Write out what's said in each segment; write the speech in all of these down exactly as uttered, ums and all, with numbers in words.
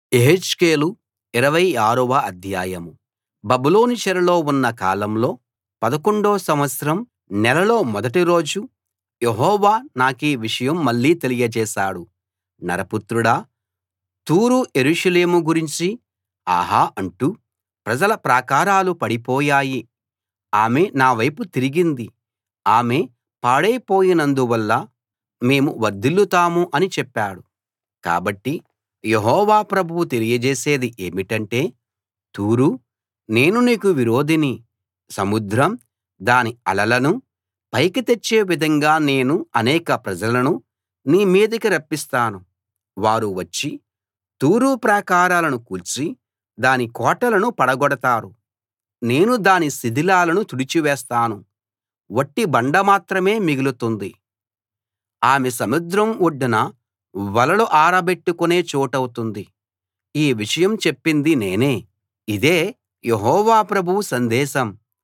యెహెజ్కేలు ఇరవై ఆరవ అధ్యాయం బబులోను చెరలో ఉన్న కాలంలో పదకొండో సంవత్సరం నెలలో మొదటి రోజు యెహోవా నాకీ విషయం మళ్ళీ తెలియచేశాడు. నరపుత్రుడా, తూరు యెరూషలేము గురించి ఆహా అంటూ, ప్రజల ప్రాకారాలు పడిపోయాయి, ఆమె నా వైపు తిరిగింది, ఆమె పాడైపోయినందువల్ల మేము వర్ధిల్లుతాం అని చెప్పాడు. కాబట్టి యెహోవా ప్రభువు తెలియజేసేది ఏమిటంటే, తూరూ, నేను నీకు విరోధిని, సముద్రం దాని అలలను పైకి తెచ్చే విధంగా నేను అనేక ప్రజలను నీ మీదికి రప్పిస్తాను. వారు వచ్చి తూరు ప్రాకారాలను కూల్చి దాని కోటలను పడగొడతారు. నేను దాని శిథిలాలను తుడిచివేస్తాను, వట్టి బండ మాత్రమే మిగులుతుంది. ఆమె సముద్రం ఒడ్డున వలలు ఆరబెట్టుకునే చోటవుతుంది. ఈ విషయం చెప్పింది నేనే, ఇదే యెహోవా ప్రభువు సందేశం.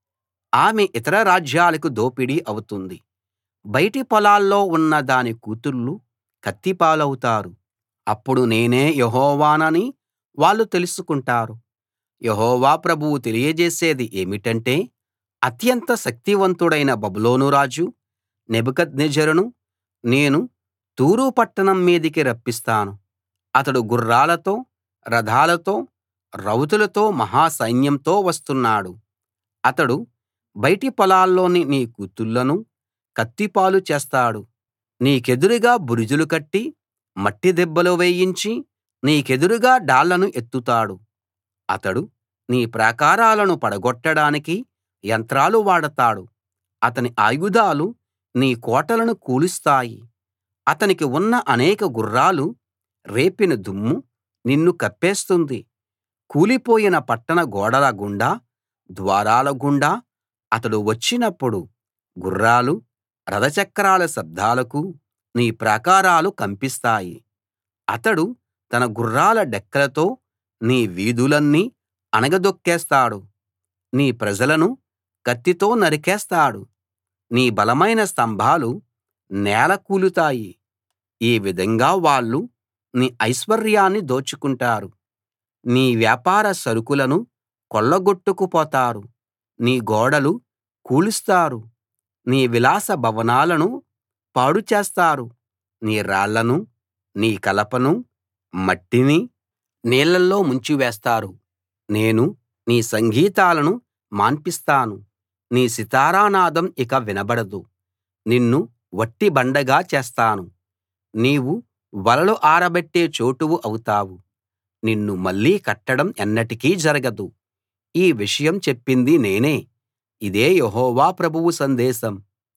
ఆమె ఇతర రాజ్యాలకు దోపిడీ అవుతుంది, బయటి పొలాల్లో ఉన్న దాని కూతుళ్ళు కత్తి పాలవుతారు. అప్పుడు నేనే యెహోవానని వాళ్ళు తెలుసుకుంటారు. యెహోవా ప్రభువు తెలియజేసేది ఏమిటంటే, అత్యంత శక్తివంతుడైన బబులోను రాజు నెబుకద్నెజరును నేను తూరు పట్టణం మీదికి రప్పిస్తాను. అతడు గుర్రాలతో, రథాలతో, రౌతులతో మహా సైన్యంతో వస్తున్నాడు. అతడు బయటి పొలాల్లోని నీ కూతుళ్ళను కత్తిపాలు చేస్తాడు. నీకెదురుగా బురుజులు కట్టి మట్టి దెబ్బలు వేయించి నీకెదురుగా డాళ్లను ఎత్తుతాడు. అతడు నీ ప్రాకారాలను పడగొట్టడానికి యంత్రాలు వాడతాడు. అతని ఆయుధాలు నీ కోటలను కూలుస్తాయి. అతనికి ఉన్న అనేక గుర్రాలు రేపిన దుమ్ము నిన్ను కప్పేస్తుంది. కూలిపోయిన పట్టణ గోడల గుండా, ద్వారాల గుండా అతడు వచ్చినప్పుడు గుర్రాలు, రథచక్రాల శబ్దాలకు నీ ప్రాకారాలు కంపిస్తాయి. అతడు తన గుర్రాల డెక్కలతో నీ వీధులన్నీ అణగదొక్కేస్తాడు. నీ ప్రజలను కత్తితో నరికేస్తాడు. నీ బలమైన స్తంభాలు నేల కూలుతాయి. ఈ విధంగా వాళ్ళు నీ ఐశ్వర్యాన్ని దోచుకుంటారు, నీ వ్యాపార సరుకులను కొల్లగొట్టుకుపోతారు. నీ గోడలు కూలుస్తారు, నీ విలాస భవనాలను పాడు చేస్తారు. నీ రాళ్లను, నీ కలపను, మట్టిని నీళ్లలో ముంచివేస్తారు. నేను నీ సంగీతాలను మాన్పిస్తాను, నీ సితారానాదం ఇక వినబడదు. నిన్ను వట్టి బండగా చేస్తాను, నీవు వలలు ఆరబెట్టే చోటువు అవుతావు. నిన్ను మళ్ళీ కట్టడం ఎన్నటికీ జరగదు. ఈ విషయం చెప్పింది నేనే, ఇదే యెహోవా ప్రభువు సందేశం.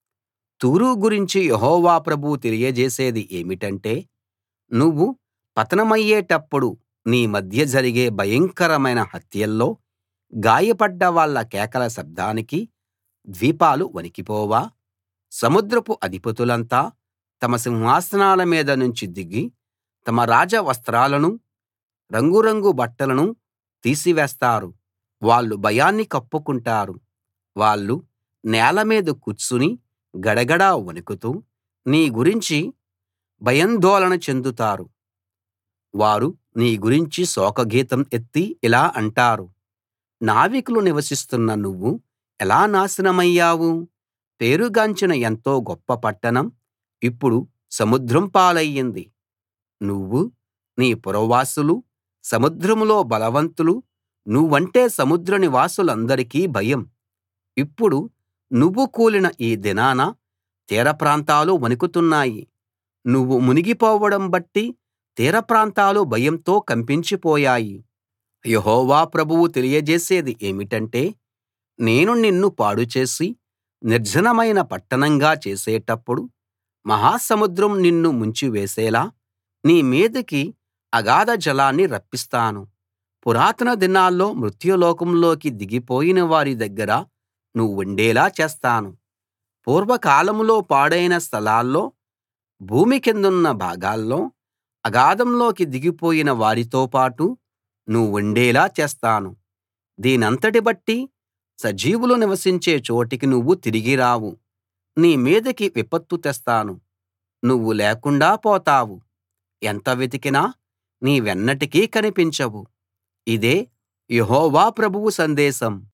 తూరు గురించి యెహోవా ప్రభువు తెలియజేసేది ఏమిటంటే, నువ్వు పతనమయ్యేటప్పుడు నీ మధ్య జరిగే భయంకరమైన హత్యల్లో గాయపడ్డ వాళ్ళ కేకల శబ్దానికి ద్వీపాలు వణికిపోవా? సముద్రపు అధిపతులంతా తమ సింహాసనాల మీద నుంచి దిగి తమ రాజ వస్త్రాలనూ రంగురంగు బట్టలనూ తీసివేస్తారు. వాళ్ళు భయాన్ని కప్పుకుంటారు. వాళ్ళు నేల మీద కూర్చుని గడగడ వణుకుతూ నీ గురించి భయాందోళన చెందుతారు. వారు నీ గురించి శోకగీతం ఎత్తి ఇలా అంటారు, నావికులు నివసిస్తున్న నువ్వు ఎలా నాశనమయ్యావు? పేరుగాంచిన ఎంతో గొప్ప పట్టణం ఇప్పుడు సముద్రం పాలయ్యింది. నువ్వు, నీ పురవాసులు, సముద్రంలో బలవంతులు, నువ్వంటే సముద్ర నివాసులందరికీ భయం. ఇప్పుడు నువ్వు కూలిన ఈ దినాన తీరప్రాంతాలు వణుకుతున్నాయి. నువ్వు మునిగిపోవడం బట్టి తీరప్రాంతాలు భయంతో కంపించిపోయాయి. యెహోవా ప్రభువు తెలియజేసేది ఏమిటంటే, నేను నిన్ను పాడుచేసి నిర్జనమైన పట్టణంగా చేసేటప్పుడు మహాసముద్రం నిన్ను ముంచివేసేలా నీ మీదికి అగాధ జలాన్ని రప్పిస్తాను. పురాతన దినాల్లో మృత్యులోకంలోకి దిగిపోయిన వారి దగ్గర నువ్వుండేలా చేస్తాను. పూర్వకాలంలో పాడైన స్థలాల్లో, భూమి కిందున్న భాగాల్లో అగాధంలోకి దిగిపోయిన వారితో పాటు నువ్వుండేలా చేస్తాను. దీనంతటి బట్టి సజీవులు నివసించే చోటికి నువ్వు తిరిగి రావు. నీ మీదికి విపత్తు తెస్తాను, నువ్వు లేకుండా పోతావు. ఎంత వెతికినా నీవెన్నటికీ కనిపించవు ఇదే యెహోవా ప్రభువు సందేశం.